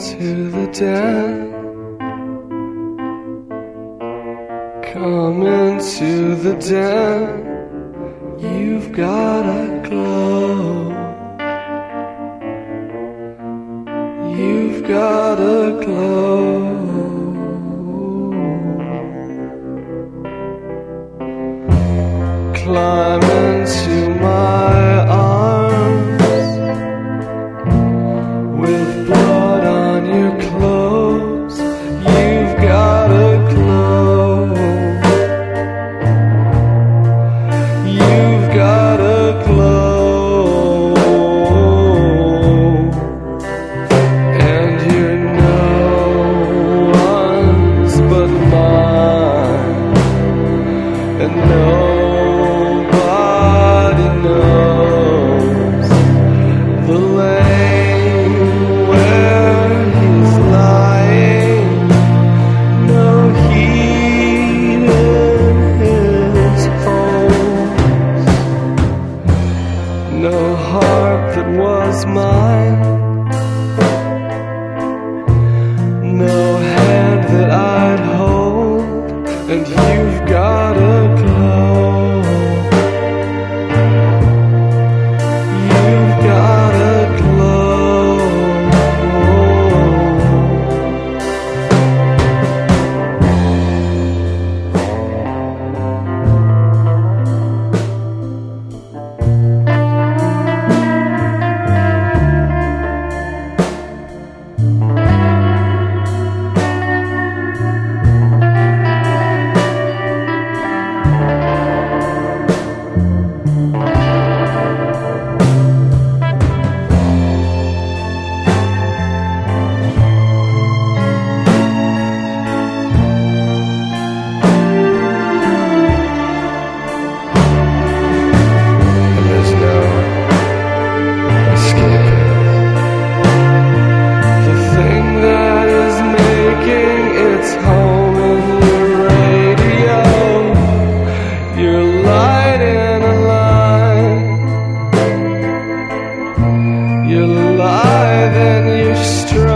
into the den. Come into the den. You've got a glow. You've got a glow. Climb into my arms with blood on your clothes. You've got a glow. You've got a glow. And you're no one's but mine. And nobody knows the lane where he's lying. No heat in his homes. No heart that was mine. No hand that I'd hold. And you've got a glow. You've got a glow. You're lithe and you're strong.